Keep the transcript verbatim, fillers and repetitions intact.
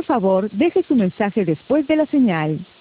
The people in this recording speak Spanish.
favor, deje su mensaje después de la señal.